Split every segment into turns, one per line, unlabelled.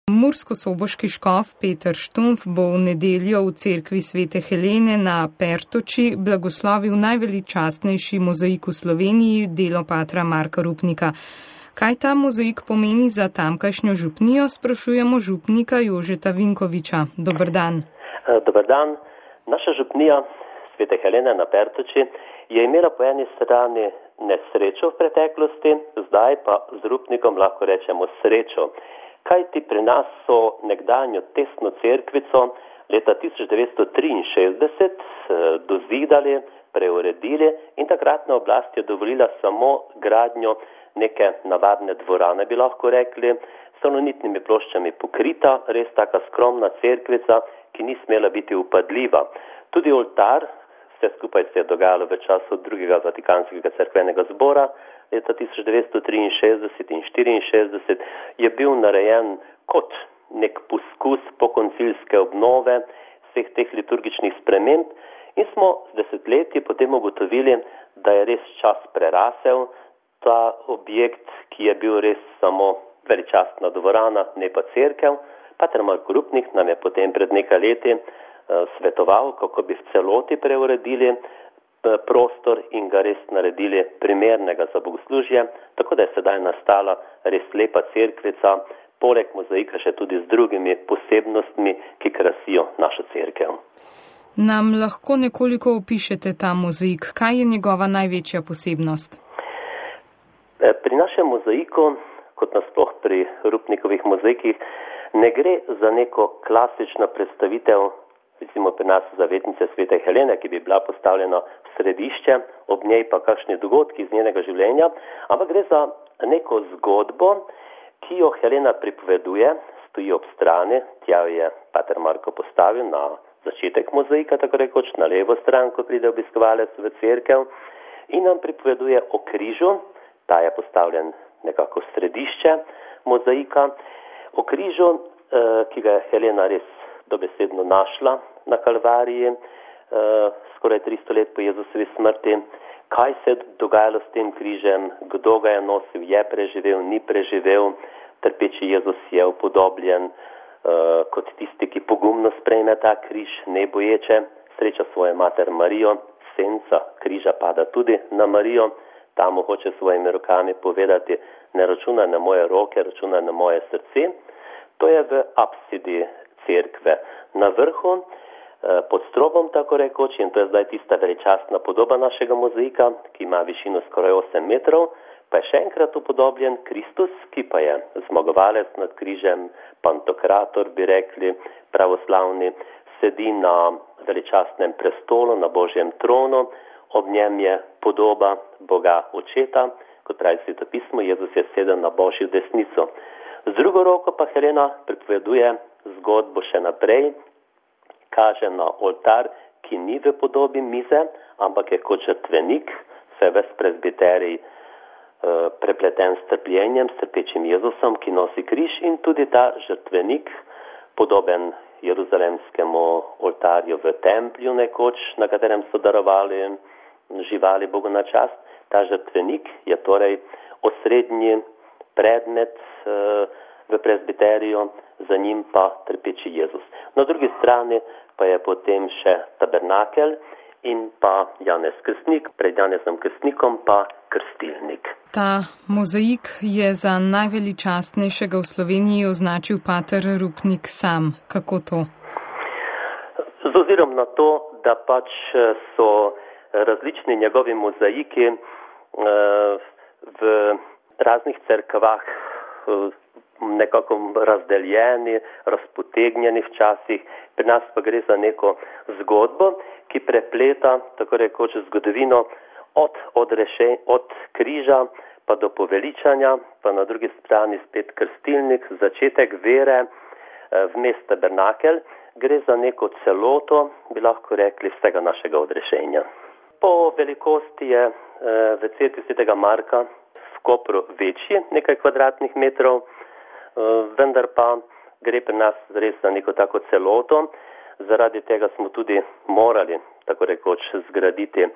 Murskosoboški škof Peter Štumpf bo v nedeljo v cerkvi Svete Helene na Pertoči blagoslovil najveličastnejši mozaik v Sloveniji, delo patra Marka Rupnika. Kaj ta mozaik pomeni za tamkajšnjo župnijo, sprašujemo župnika Jožeta Vinkoviča. Dober dan.
Dober dan. Naša župnija Svete Helene na Pertoči je imela po eni strani nesrečo v preteklosti, zdaj pa z Rupnikom lahko rečemo srečo. Kajti pri nas so nekdanjo tesno cerkvico leta 1963 dozidali, preuredili in takratna oblast je dovolila samo gradnjo neke navadne dvorane, bi lahko rekli, s salonitnimi ploščami pokrita, res taka skromna cerkvica, ki ni smela biti upadljiva. Tudi oltar, vse skupaj se je dogajalo v času drugega Vatikanskega cerkvenega zbora, leta 1963 in 1964 je bil narejen kot nek poskus pokoncilske obnove vseh teh liturgičnih sprememb in smo z desetletji potem ugotovili, da je res čas prerasel ta objekt, ki je bil res samo veličastna dvorana, ne pa cerkev. Pater Marko Rupnik nam je potem pred nekaj leti svetoval, kako bi v celoti preuredili prostor in ga res naredili primernega za bogoslužje, tako da je sedaj nastala res lepa cerkvica, poleg mozaika še tudi z drugimi posebnostmi, ki krasijo našo cerkev.
Nam lahko nekoliko opišete ta mozaik? Kaj je njegova največja posebnost?
Pri našem mozaiku, kot nasploh pri Rupnikovih mozaikih, ne gre za neko klasično predstavitev, recimo pri nas zavetnice Svete Helene, ki bi bila postavljena v središče, ob njej pa kakšni dogodki iz njenega življenja, ampak gre za neko zgodbo, ki jo Helena pripoveduje, stoji ob strani, tja je pater Marko postavil na začetek mozaika, tako rekoč na levo stran, ko pride obiskovalec v cerkev, in nam pripoveduje o križu, ta je postavljen nekako v središče mozaika, o križu, ki ga je Helena res dobesedno našla na Kalvariji, skoraj 300 let po Jezusovi smrti. Kaj se je dogajalo s tem križem, kdo ga je nosil, je preživel, ni preživel, trpeči Jezus je upodobljen kot tisti, ki pogumno sprejme ta križ, ne boječe, sreča svojo mater Marijo, senca križa pada tudi na Marijo, ta mu hoče svojimi rokami povedati, ne računaj na moje roke, računaj na moje srce. To je v apsidi cerkve. Na vrhu, pod strobom, tako rekoč, in to je zdaj tista veličastna podoba našega mozaika, ki ima višino skoraj 8 metrov, pa je še enkrat upodobljen Kristus, ki pa je zmagovalec nad križem, pantokrator, bi rekli, pravoslavni, sedi na veličastnem prestolu, na Božjem tronu, ob njem je podoba Boga Očeta, kot pravi svetopismo, Jezus je sedel na Božjo desnico. Z drugo roko pa Helena pripoveduje zgodbo še naprej, kaže na oltar, ki ni v podobi mize, ampak je kot žrtvenik, se ves presbiterij prepleten s trpljenjem, s trpečim Jezusom, ki nosi križ, in tudi ta žrtvenik, podoben jeruzalemskemu oltarju v templju nekoč, na katerem so darovali živali Bogu na čast. Ta žrtvenik je torej osrednji predmet v presbiteriju, za njim pa trpeči Jezus. Na drugi strani pa je potem še tabernakel in pa Janez Krstnik, pred Janezom Krstnikom pa krstilnik.
Ta mozaik je za najveličastnejšega v Sloveniji označil pater Rupnik sam. Kako to?
Z ozirom na to, da pač so različni njegovi mozaiki v raznih cerkvah nekako razdeljeni, razpotegnjeni včasih. Pri nas pa gre za neko zgodbo, ki prepleta, tako rekoč, zgodovino od križa pa do poveličanja, pa na drugi strani spet krstilnik, začetek vere, vmes tabernakel. Gre za neko celoto, bi lahko rekli, vsega našega odrešenja. Po velikosti je v cerkvi Svetega Marka v Kopru večji, nekaj kvadratnih metrov, vendar pa gre pri nas res za neko tako celoto. Zaradi tega smo tudi morali, tako rekoč, zgraditi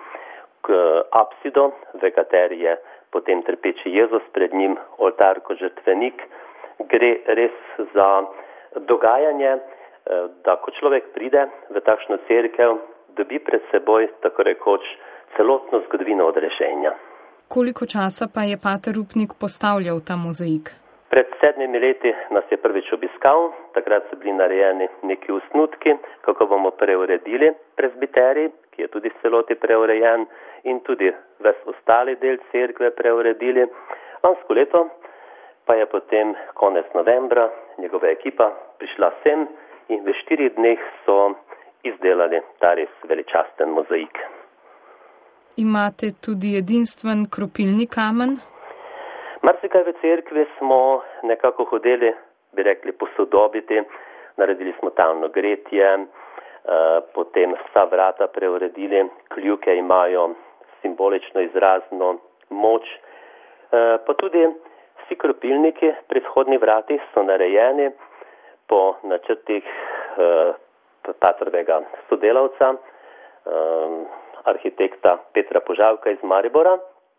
apsido, v kateri je potem trpeči Jezus, pred njim oltar kot žrtvenik, gre res za dogajanje, da ko človek pride v takšno cerkev, dobi pred seboj, tako rekoč, celotno zgodovino odrešenja.
Koliko časa pa je pater Rupnik postavljal ta mozaik?
Pred 7 leti nas je prvič obiskal, takrat so bili narejeni neki osnutki, kako bomo preuredili presbiterij, ki je tudi v celoti preurejen, in tudi ves ostali del cerkve preuredili. Lansko leto pa je potem konec novembra njegova ekipa prišla sem in v 4 dneh so izdelali ta res veličasten mozaik.
Imate tudi edinstven kropilni kamen?
Marsikaj v cerkvi smo nekako hodili, bi rekli, posodobiti. Naredili smo talno gretje, potem vsa vrata preuredili, kljuke imajo simbolično izrazno moč, pa tudi vsi kropilniki pri vhodnih vratih so narejeni po načrtih patrovega sodelavca, arhitekta Petra Požavka iz Maribora.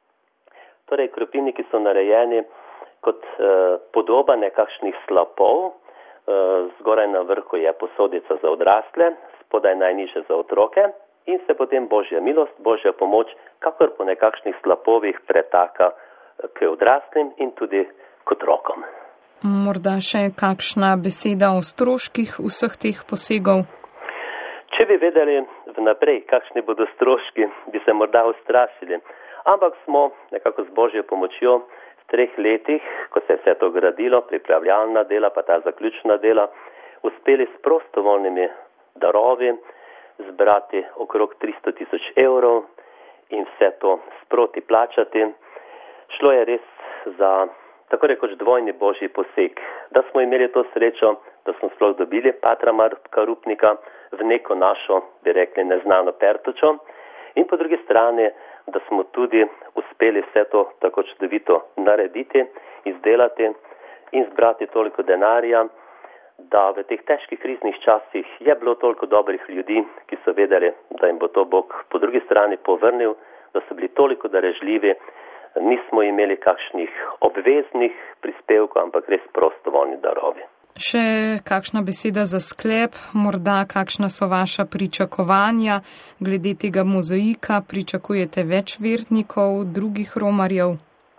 Torej, kropilniki so narejeni kot podoba nekakšnih slapov. Zgoraj na vrhu je posodica za odrasle, spodaj najnižje za otroke in se potem Božja milost, Božja pomoč, kakor po nekakšnih slapovih pretaka k odraslim in tudi k otrokom.
Morda še kakšna beseda o stroških vseh teh posegov?
Če bi vedeli vnaprej, kakšni bodo stroški, bi se morda ustrašili. Ampak smo nekako z Božjo pomočjo v 3 letih, ko se je vse to gradilo, pripravljalna dela, pa ta zaključna dela, uspeli s prostovoljnimi darovi zbrati okrog 300 000 evrov in vse to sproti plačati. Šlo je res za tako rekoč dvojni Božji poseg, da smo imeli to srečo, da smo sploh dobili patra Marka Rupnika v neko našo, bi rekli, neznano Pertočo, in po drugi strani, da smo tudi uspeli vse to tako čudovito narediti, izdelati in zbrati toliko denarja, da v teh težkih kriznih časih je bilo toliko dobrih ljudi, ki so vedeli, da jim bo to Bog po drugi strani povrnil, da so bili toliko darežljivi. Nismo imeli kakšnih obveznih prispevkov, ampak res prostovoljni darovi.
Še kakšna beseda za sklep, morda kakšna so vaša pričakovanja glede tega mozaika? Pričakujete več vernikov, drugih romarjev?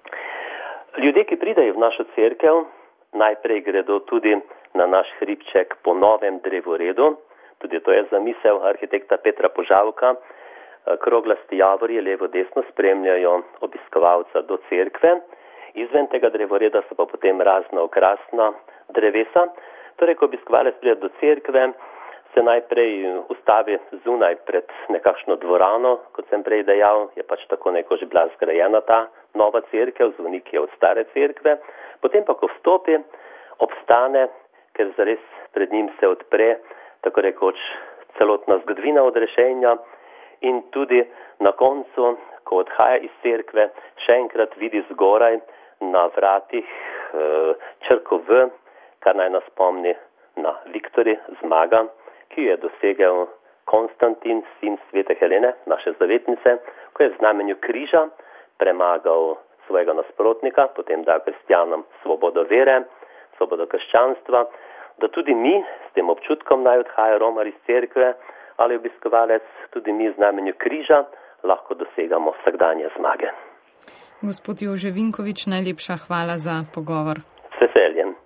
Ljudje, ki pridejo v našo cerkev, najprej gredo tudi na naš hribček po novem drevoredu. Tudi to je zamisel arhitekta Petra Požavka. Kroglasti javori levo desno spremljajo obiskovalca do cerkve. Izven tega drevoreda so pa potem razna okrasna drevesa. Torej, ko obiskovalec pride do cerkve, se najprej ustavi zunaj pred nekakšno dvorano, kot sem prej dejal, je pač tako nekoč bila zgrajena ta nova cerkev, zvonik je od stare cerkve. Potem pa, ko vstopi, obstane, ker zares pred njim se odpre, tako rekoč, celotna zgodovina odrešenja. In tudi na koncu, ko odhaja iz cerkve, še enkrat vidi zgoraj na vratih črko V, kar naj nas spomni na Viktorji, zmaga, ki jo je dosegel Konstantin, sin svete Helene, naše zavetnice, ko je v znamenju križa premagal svojega nasprotnika, potem dal kristjanom svobodo vere, svobodo krščanstva, da tudi mi s tem občutkom naj odhaja romar iz cerkve, ali obiskovalec, tudi mi v znamenju križa lahko dosegamo vsakdanje zmage.
Gospod Jože Vinkovič, najlepša hvala za pogovor.